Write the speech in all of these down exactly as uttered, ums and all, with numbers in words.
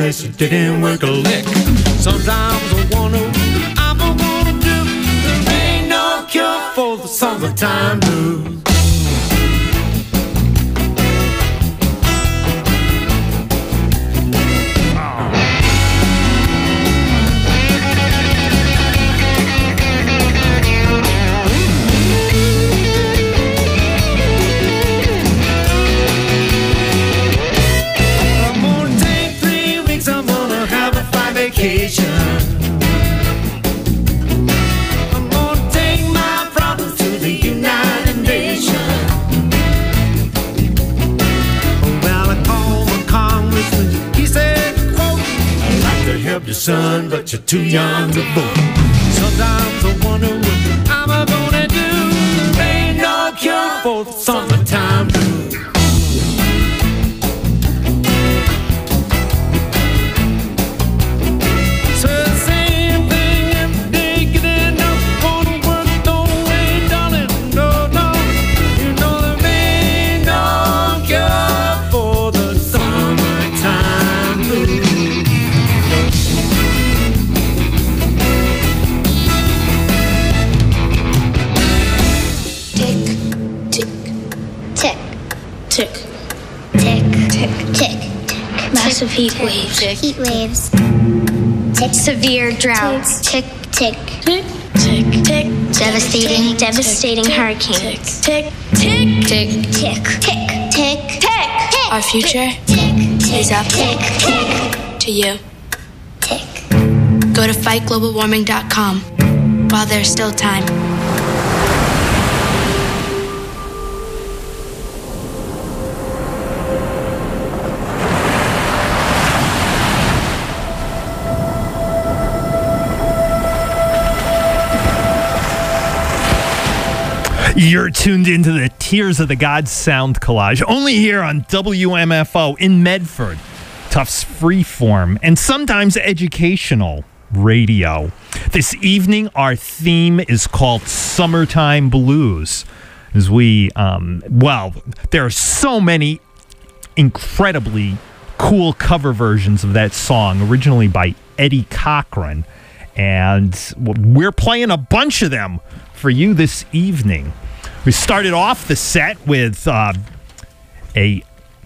'cause it didn't work a lick. Sometimes I wonder what I'm gonna do. There ain't no cure for the summertime blues. I'm gonna take my problems to the United Nations. Well, I called the congressman, he said, quote, I'd like to help you, son, but you're too young to vote. Sometimes I wonder what I'm gonna do. There ain't no cure for the summertime blues. Massive heat waves. Heat waves. Tick. Severe droughts. Tick, tick. Tick, tick, tick. Devastating, devastating hurricanes. Tick, tick, tick, tick, tick, tick, tick. Our future is up to you. Tick. Go to fight global warming dot com while there's still time. You're tuned into the Tears of the Gods sound collage, only here on W M F O in Medford, Tufts Freeform, and sometimes educational radio. This evening, our theme is called Summertime Blues. As we, um, well, there are so many incredibly cool cover versions of that song, originally by Eddie Cochran, and we're playing a bunch of them for you this evening. We started off the set with uh, a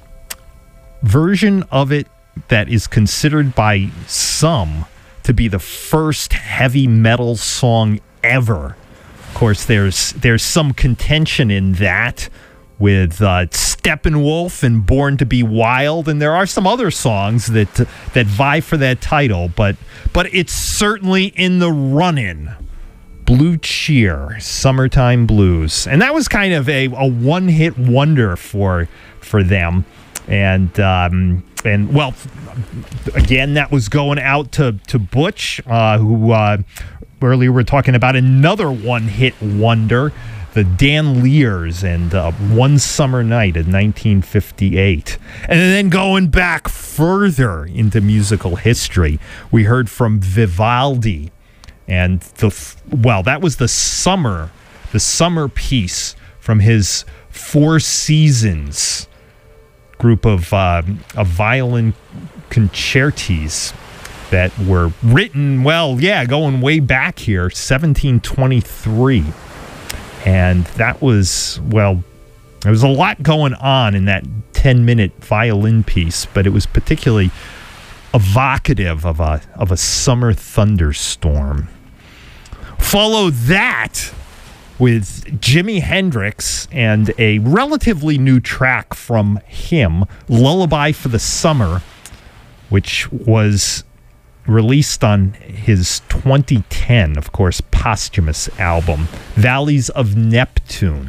version of it that is considered by some to be the first heavy metal song ever. Of course, there's there's some contention in that with uh, Steppenwolf and Born to Be Wild, and there are some other songs that that vie for that title, but but it's certainly in the run-in. Blue Cheer, Summertime Blues. And that was kind of a, a one-hit wonder for for them. And, um, and well, again, that was going out to, to Butch, uh, who uh, earlier we were talking about another one-hit wonder, the Dan Lears and uh, One Summer Night in nineteen fifty-eight. And then going back further into musical history, we heard from Vivaldi. And the well, that was the summer, the summer piece from his Four Seasons group of uh, of violin concertis that were written, well, yeah, going way back here, seventeen twenty-three, and that was, well, there was a lot going on in that ten-minute violin piece, but it was particularly evocative of a of a summer thunderstorm. Follow that with Jimi Hendrix and a relatively new track from him, Lullaby for the Summer, which was released on his twenty ten, of course, posthumous album, Valleys of Neptune.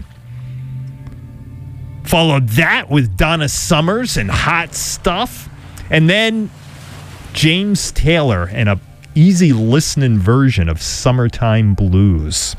Followed that with Donna Summers and Hot Stuff, and then James Taylor and a easy listening version of Summertime Blues.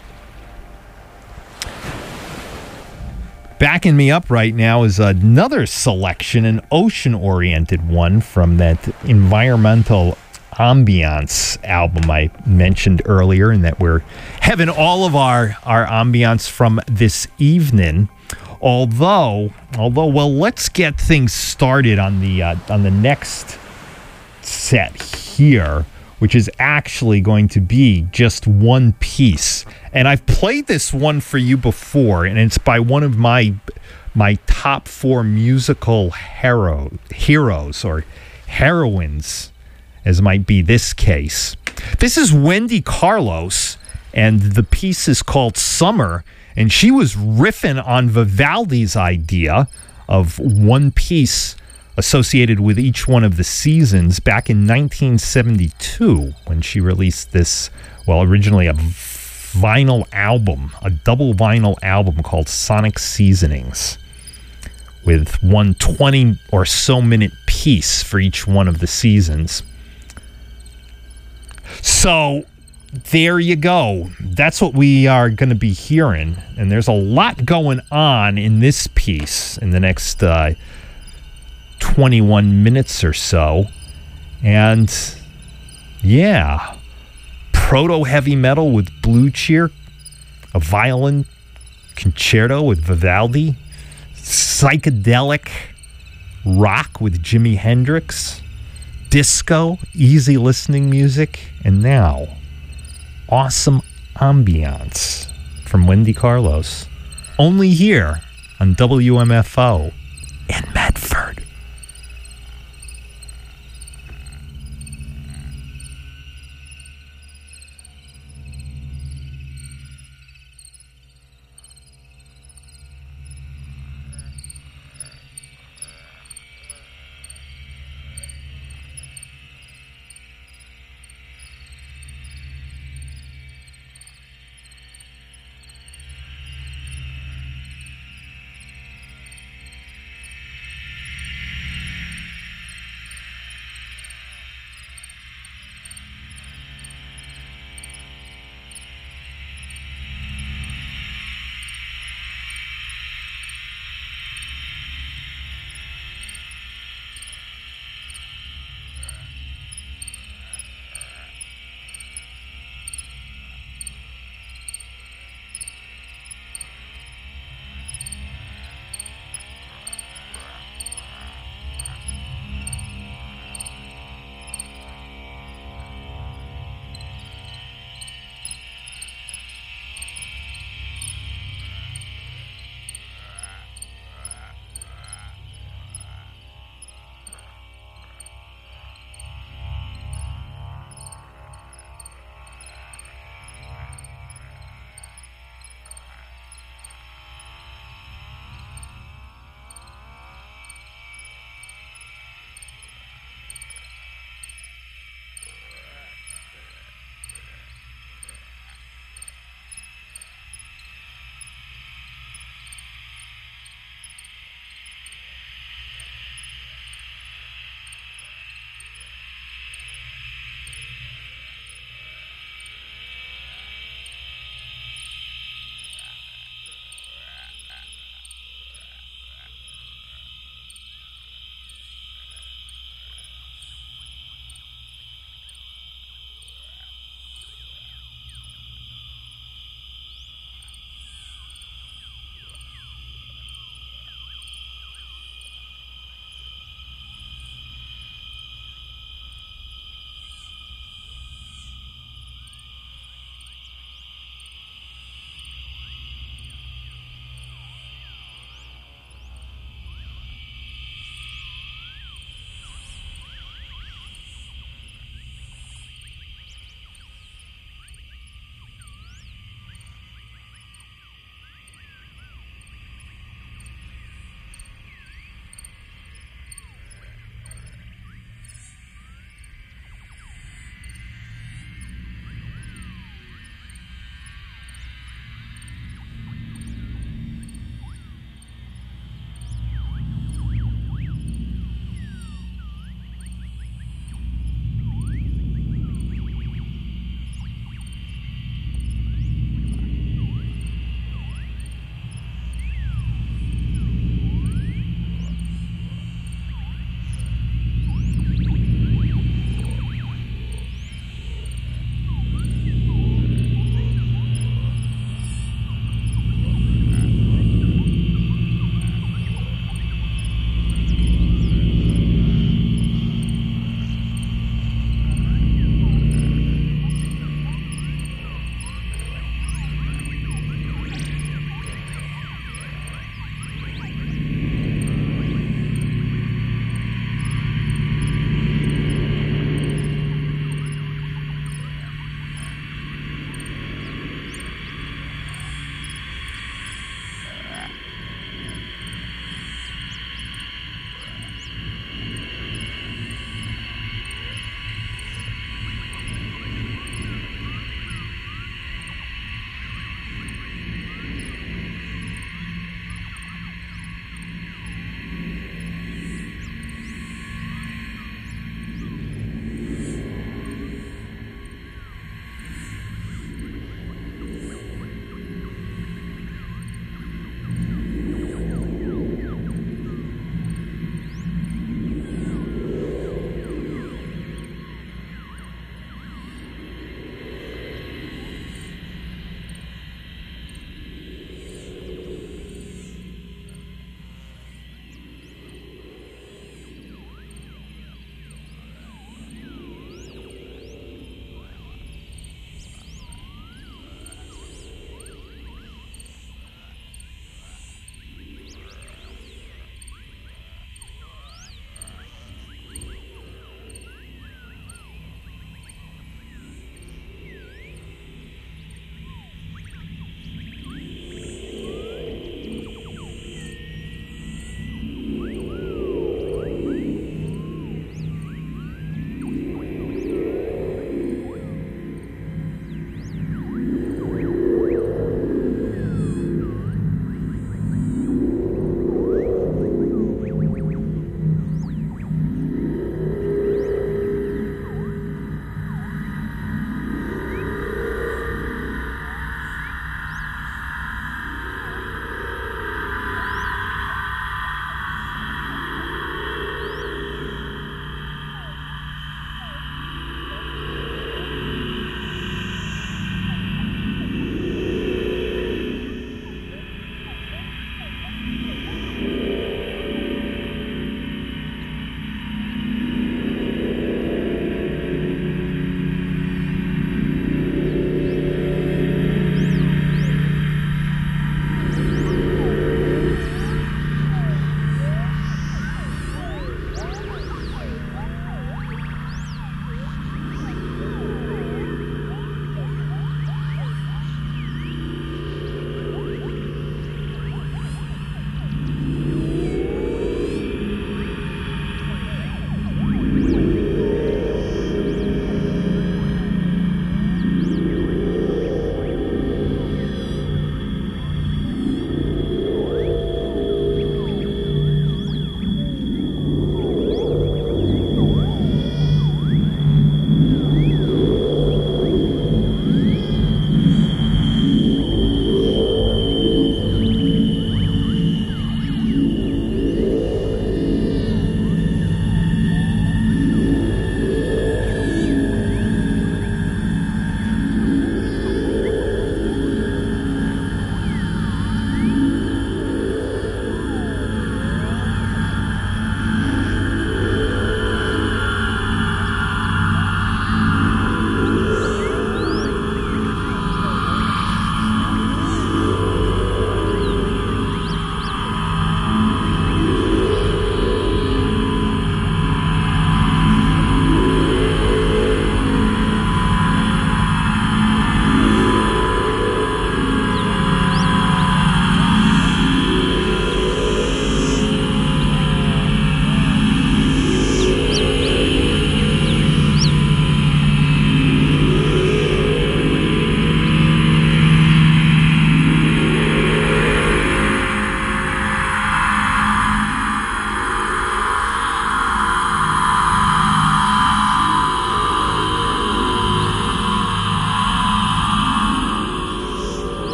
Backing me up right now is another selection, an ocean-oriented one from that Environmental Ambiance album I mentioned earlier, and that we're having all of our, our ambiance from this evening. Although, although, well, let's get things started on the uh, on the next set here, which is actually going to be just one piece. And I've played this one for you before, and it's by one of my my top four musical hero, heroes or heroines, as might be this case. This is Wendy Carlos, and the piece is called Summer, and she was riffing on Vivaldi's idea of one piece associated with each one of the seasons back in nineteen seventy-two when she released this, well, originally a vinyl album, a double vinyl album called Sonic Seasonings, with one twenty or so minute piece for each one of the seasons. So there you go. That's what we are going to be hearing. And there's a lot going on in this piece in the next uh, twenty-one minutes or so. And yeah, proto heavy metal with Blue Cheer, a violin concerto with Vivaldi, psychedelic rock with Jimi Hendrix, disco, easy listening music, and now awesome ambiance from Wendy Carlos. Only here on W M F O in Medford.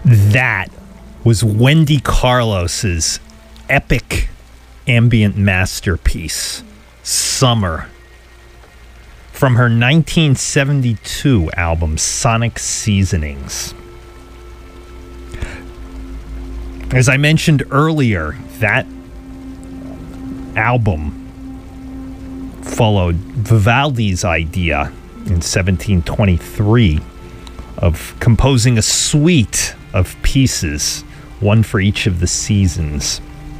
That was Wendy Carlos's epic ambient masterpiece, Summer, from her nineteen seventy-two album, Sonic Seasonings. As I mentioned earlier, that album followed Vivaldi's idea in seventeen twenty-three of composing a suite of pieces, one for each of the seasons.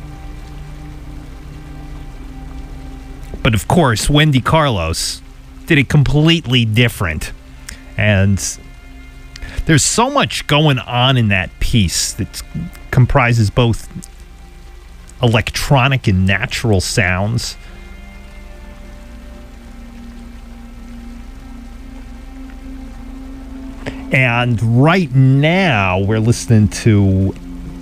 But of course, Wendy Carlos did it completely different. And there's so much going on in that piece that comprises both electronic and natural sounds. And right now, we're listening to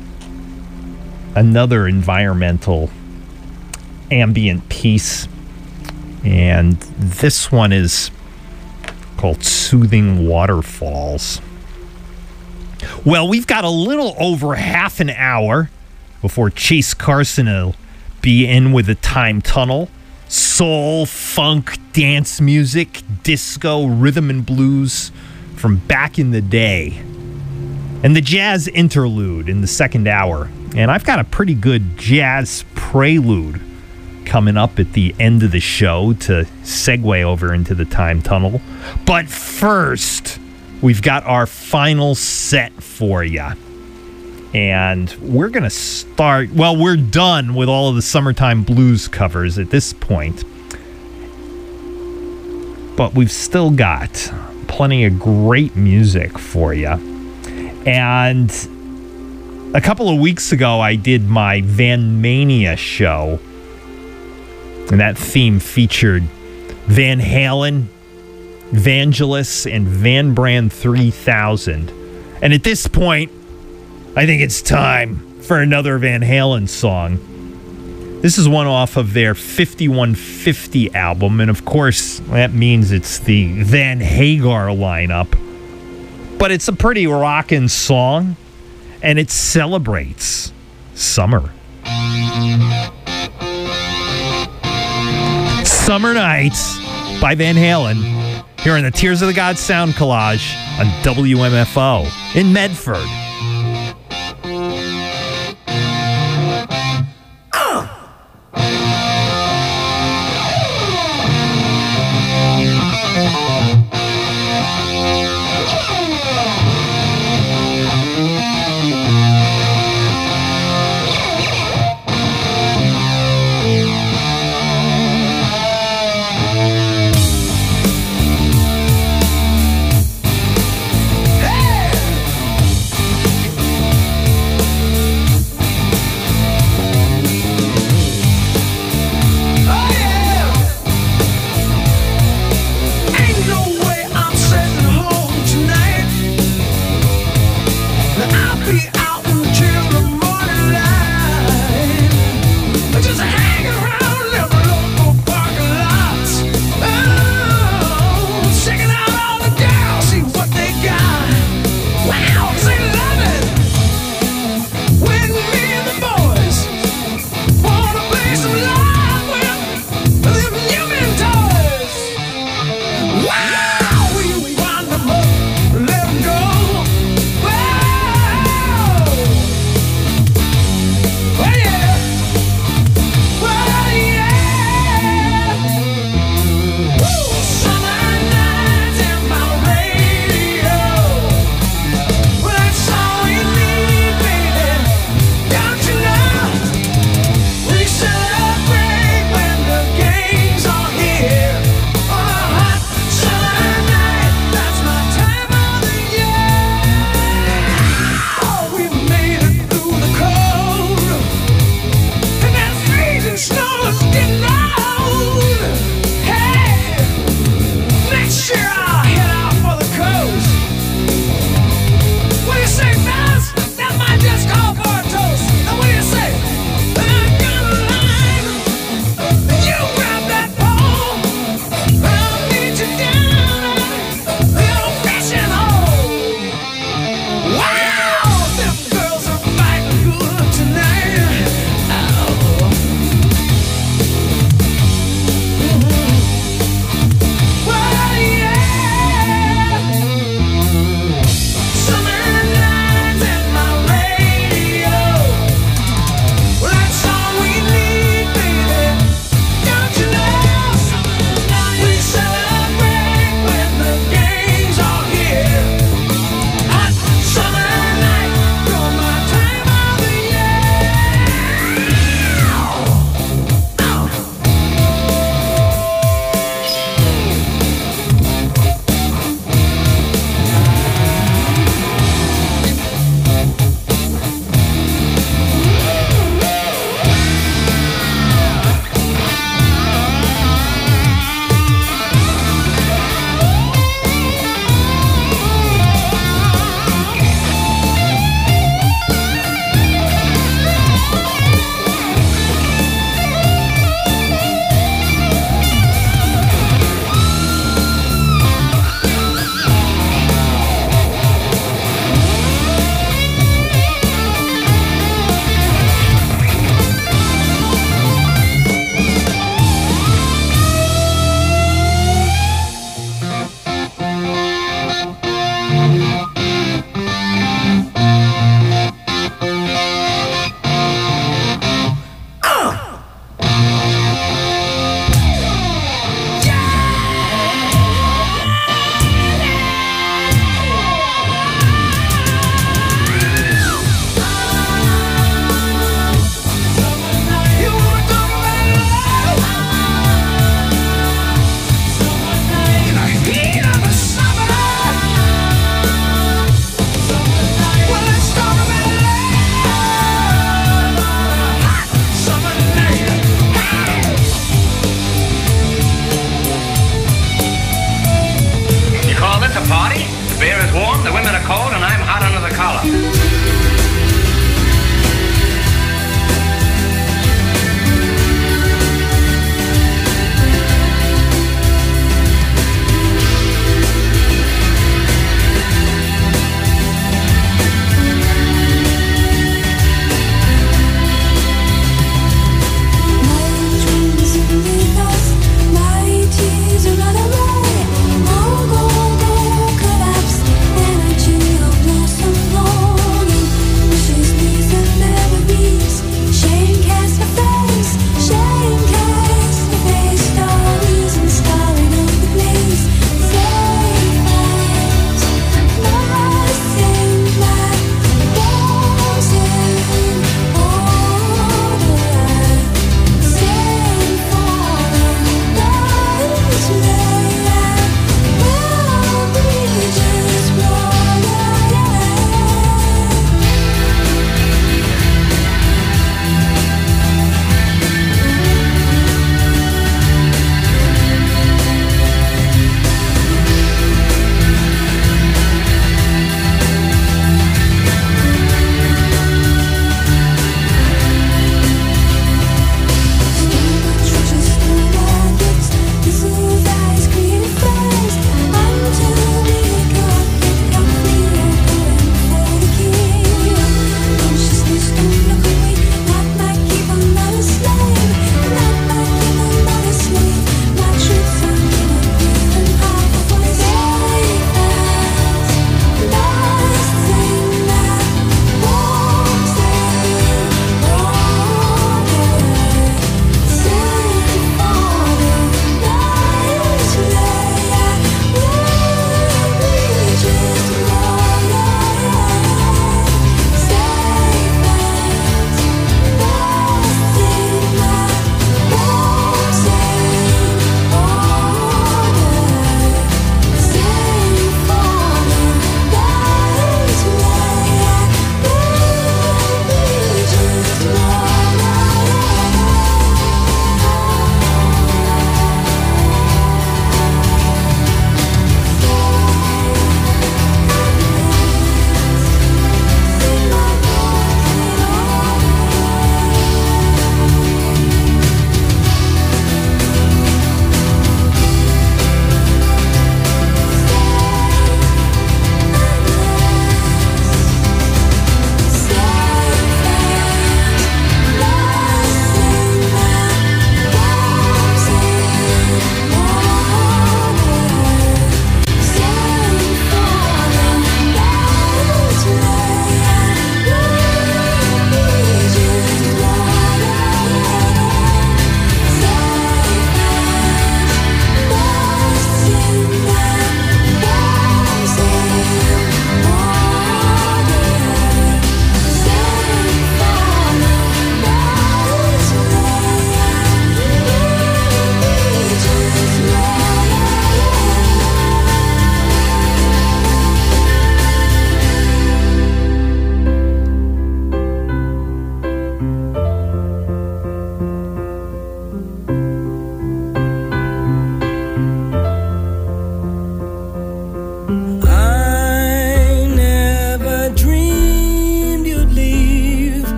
another environmental ambient piece. And this one is called Soothing Waterfalls. Well, we've got a little over half an hour before Chase Carson will be in with a time tunnel. Soul, funk, dance music, disco, rhythm and blues from back in the day. And the jazz interlude in the second hour. And I've got a pretty good jazz prelude coming up at the end of the show to segue over into the time tunnel. But first, we've got our final set for you. And we're going to start, well, we're done with all of the Summertime Blues covers at this point. But we've still got plenty of great music for you. And a couple of weeks ago, I did my Van Mania show. And that theme featured Van Halen, Vangelis, and Van Brand three thousand. And at this point, I think it's time for another Van Halen song. This is one off of their fifty-one fifty album, and of course, that means it's the Van Hagar lineup. But it's a pretty rockin' song, and it celebrates summer. Summer Nights by Van Halen here in the Tears of the Gods Sound Collage on W M F O in Medford. the women are cold, and I'm hot under the collar.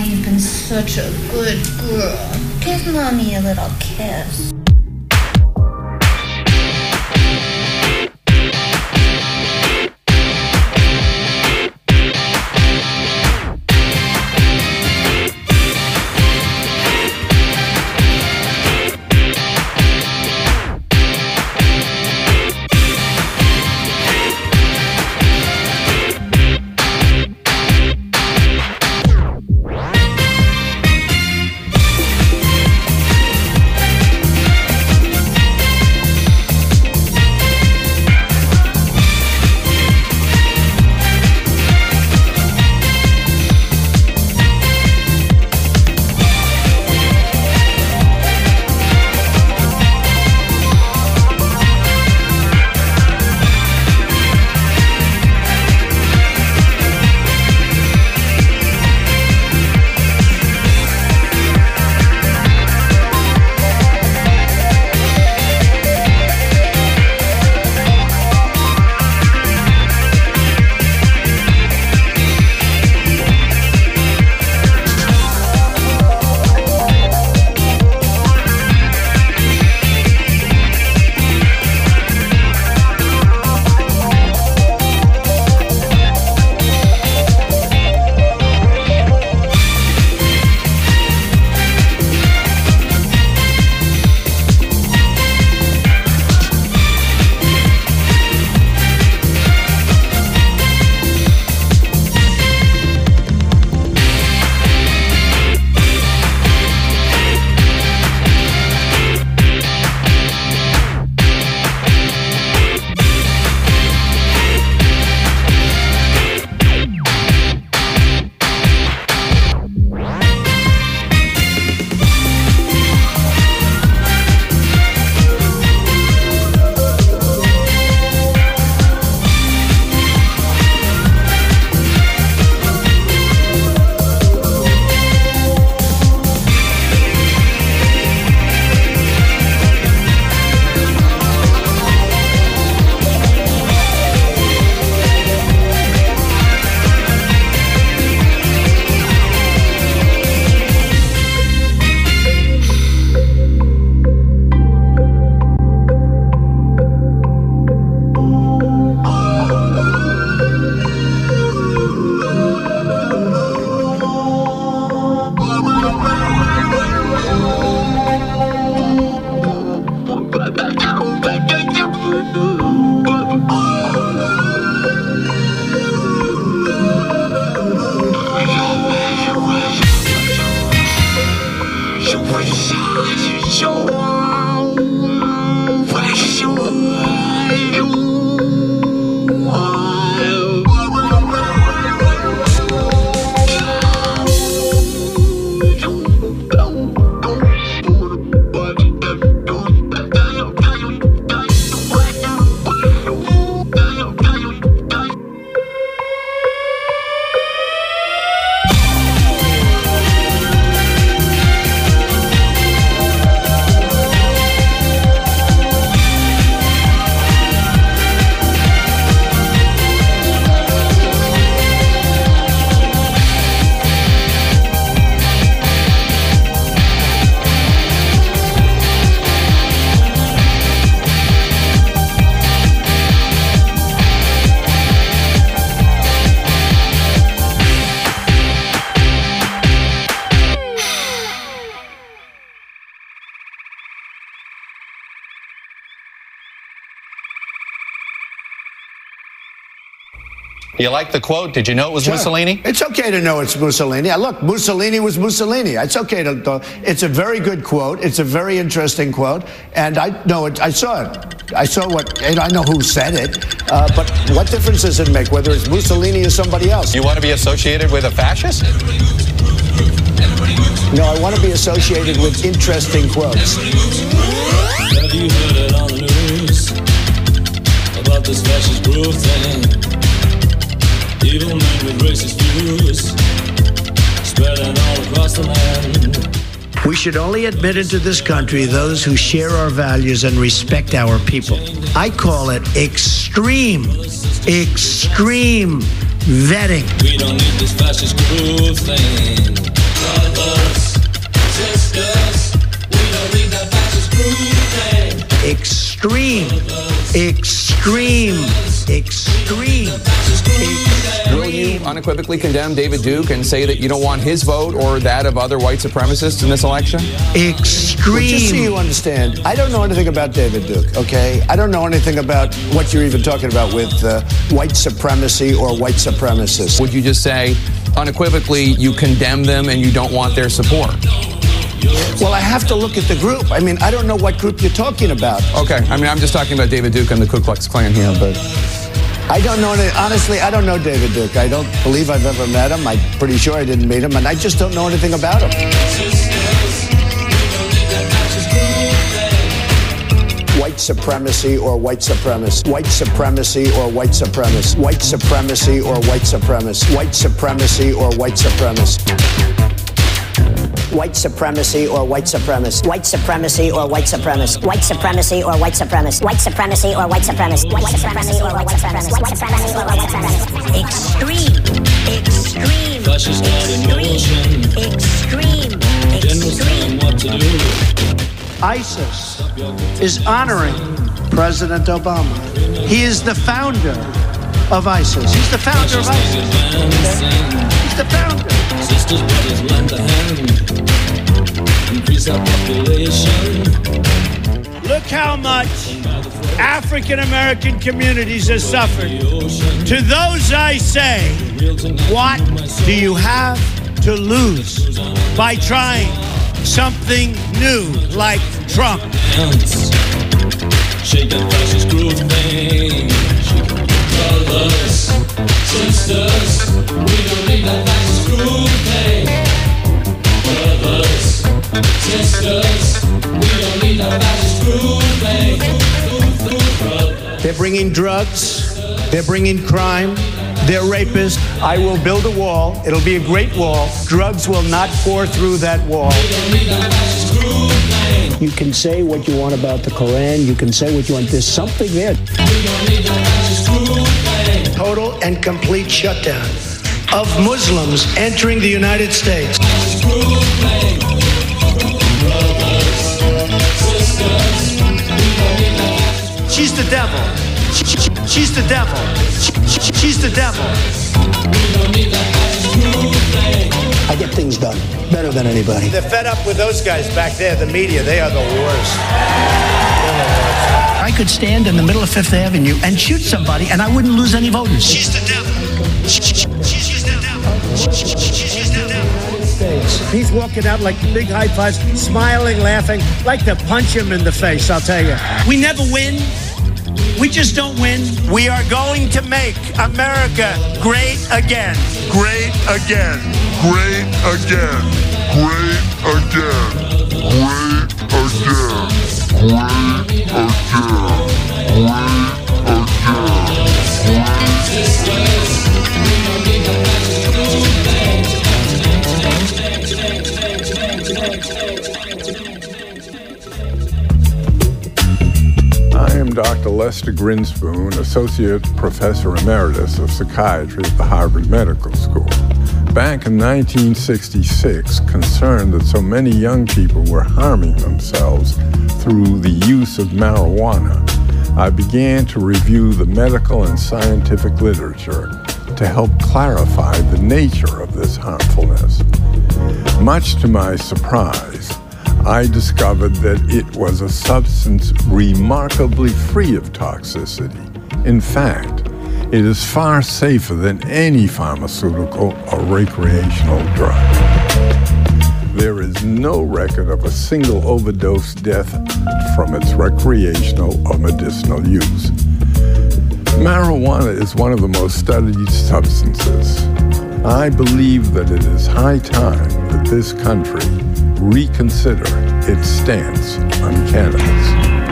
you've been such a good girl. Give Mommy a little kiss. You like the quote? Did you know it was Sure. Mussolini? It's okay to know it's Mussolini. Uh, Look, Mussolini was Mussolini. It's okay to, to. It's a very good quote. It's a very interesting quote, and I know it. I saw it. I saw what, and I know who said it. Uh, but what difference does it make whether it's Mussolini or somebody else? You want to be associated with a fascist? No, I want to be associated with interesting quotes. Have you heard it on the news about this fascist growth thing? Evil men with racist views spreading all across the land. We should only admit into this country those who share our values and respect our people. I call it extreme, extreme vetting. We don't need this fascist growth thing. extreme, extreme, extreme. Will you unequivocally condemn David Duke and say that you don't want his vote or that of other white supremacists in this election? Extreme. Well, just so you understand, I don't know anything about David Duke, okay? I don't know anything about what you're even talking about with uh, white supremacy or white supremacists. Would you just say, unequivocally, you condemn them and you don't want their support? Well, I have to look at the group. I mean, I don't know what group you're talking about. Okay, I mean, I'm just talking about David Duke and the Ku Klux Klan here, but... I don't know, any, honestly, I don't know David Duke. I don't believe I've ever met him. I'm pretty sure I didn't meet him, and I just don't know anything about him. White supremacy or white supremacist. White supremacy or white supremacist. White supremacy or white supremacist. White supremacy or white supremacist. White supremacy or white supremacist. White supremacy or white supremacist. White supremacy or white supremacist. White supremacy or white supremacist. White supremacy or white supremacist. White supremacy or white supremacist. Extreme. Extreme. Fascist Extreme. Extreme. Extreme. What to do? ISIS is honoring President Obama. He is the founder of ISIS. He's the founder of ISIS. He's the founder. Sisters, brothers, lend a hand. Increase our population. Look how much African American communities have suffered. To those I say, what do you have to lose by trying something new like Trump? Shake that fascist groove thing. Brothers, sisters, we don't need that fascist groove thing. Brothers, sisters, we don't need that fascist groove thing. They're bringing drugs. They're bringing crime. They're rapists. I will build a wall. It'll be a great wall. Drugs will not pour through that wall. You can say what you want about the Koran. You can say what you want. There's something there. Total and complete shutdown of Muslims entering the United States. She's the devil. She's the devil. She's the devil. I get things done better than anybody. They're fed up with those guys back there, the media. They are the worst. I could stand in the middle of Fifth Avenue and shoot somebody, and I wouldn't lose any voters. She's the devil. She's the devil. She's the devil. He's walking out like big high fives, smiling, laughing, like to punch him in the face, I'll tell you. We never win. We just don't win. We are going to make America great again. Great again. Great again. Great again. Great again. Great I am Doctor Lester Grinspoon, Associate Professor Emeritus of Psychiatry at the Harvard Medical School. Back in nineteen sixty-six, concerned that so many young people were harming themselves through the use of marijuana, I began to review the medical and scientific literature to help clarify the nature of this harmfulness. Much to my surprise, I discovered that it was a substance remarkably free of toxicity. In fact, it is far safer than any pharmaceutical or recreational drug. There is no record of a single overdose death from its recreational or medicinal use. Marijuana is one of the most studied substances. I believe that it is high time that this country reconsider its stance on cannabis.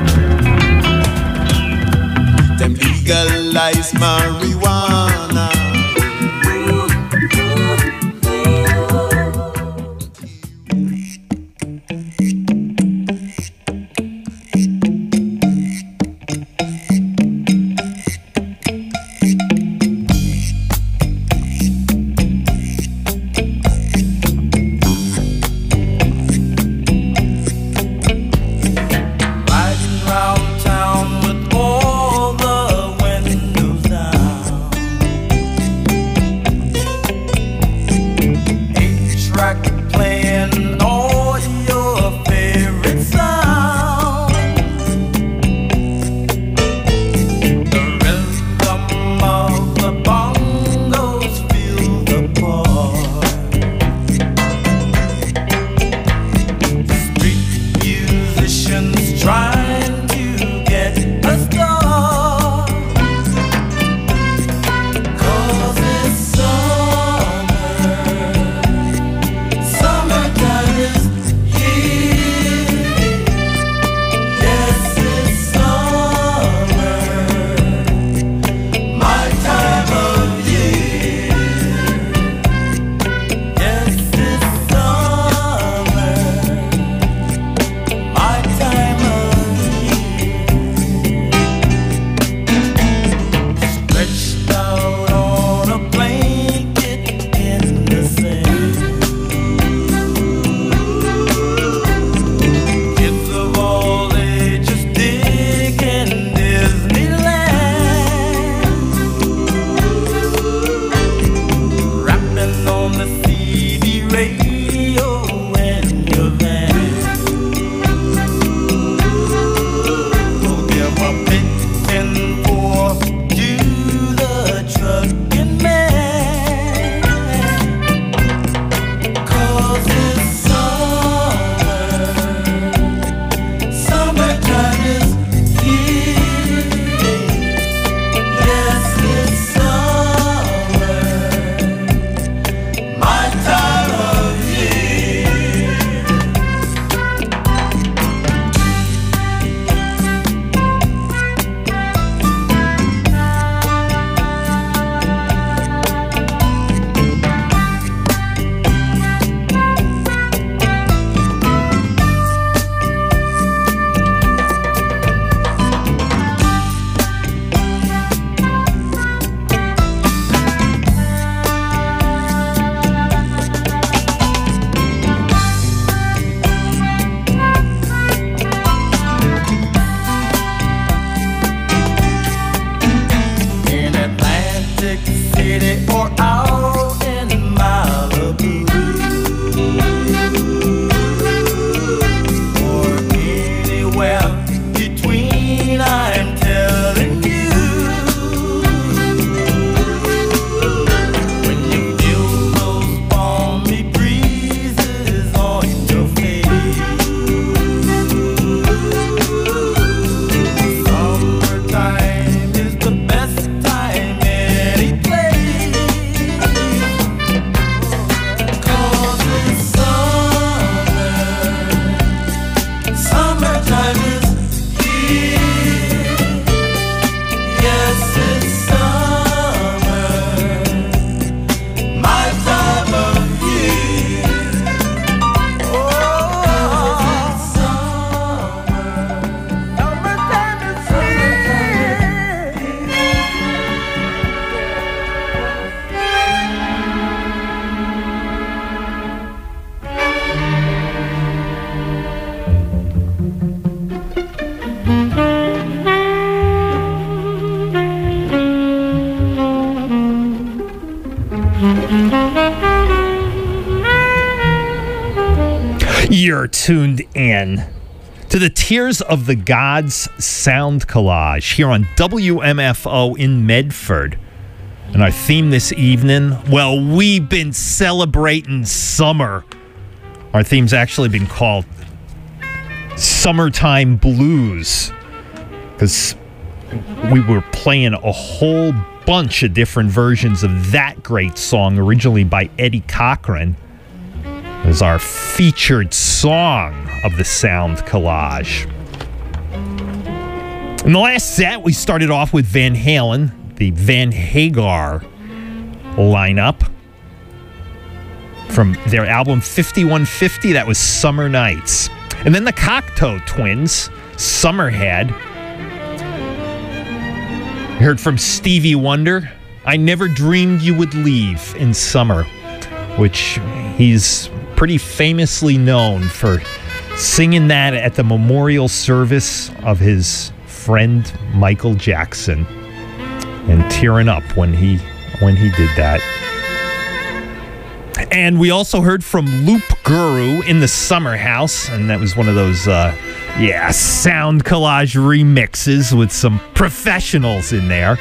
Them legalize marijuana. Riding round town You're tuned in to the Tears of the Gods sound collage here on W M F O in Medford. And our theme this evening, well, we've been celebrating summer. Our theme's actually been called Summertime Blues, because we were playing a whole bunch of different versions of that great song, originally by Eddie Cochran. It was our featured song of the sound collage. In the last set, we started off with Van Halen, the Van Hagar lineup from their album fifty-one fifty. That was Summer Nights. And then the Cocteau Twins, Summerhead. Heard from Stevie Wonder, I Never Dreamed You Would Leave in Summer, which he's pretty famously known for singing that at the memorial service of his friend Michael Jackson and tearing up when he when he did that. And we also heard from Loop Guru in the Summer House, and that was one of those uh, yeah, sound collage remixes with some professionals in there.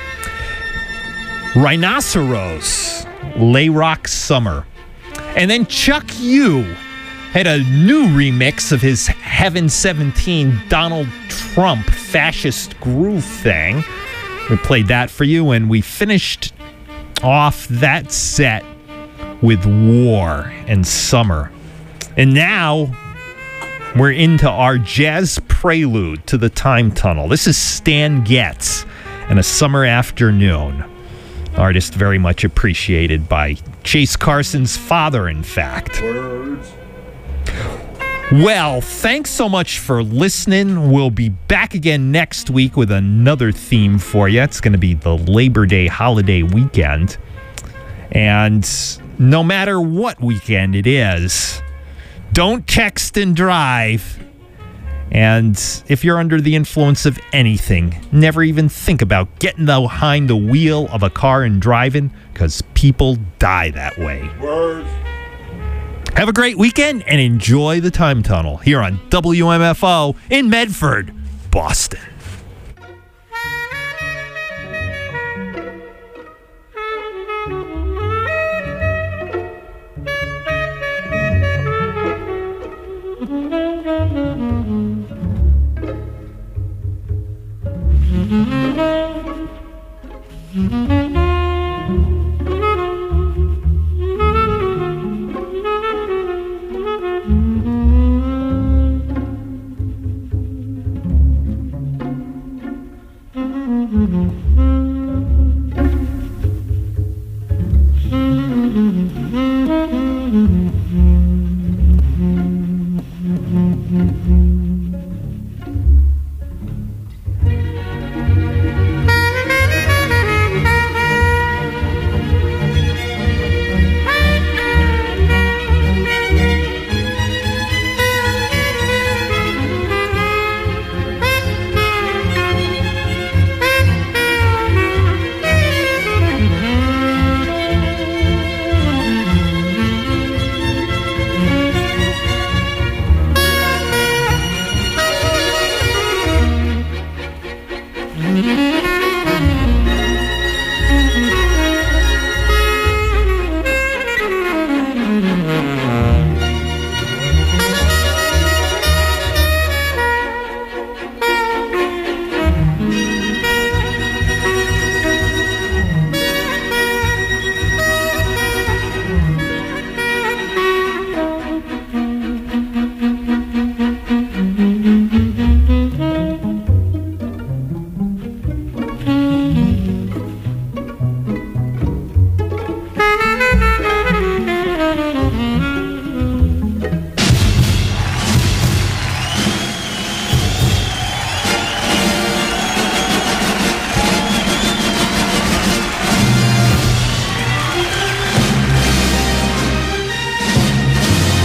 Rhinoceros, Lay Rock Summer. And then Chuck U had a new remix of his Heaven seventeen Donald Trump fascist groove thing. We played that for you, and we finished off that set with War and Summer. And now we're into our jazz prelude to the Time Tunnel. This is Stan Getz and A Summer Afternoon. Artist very much appreciated by Chase Carson's father, in fact. Words. Well, thanks so much for listening. We'll be back again next week with another theme for you. It's going to be the Labor Day holiday weekend. And no matter what weekend it is, don't text and drive. And if you're under the influence of anything, never even think about getting behind the wheel of a car and driving, because people die that way. Words. Have a great weekend and enjoy the Time Tunnel here on W M F O in Medford, Boston.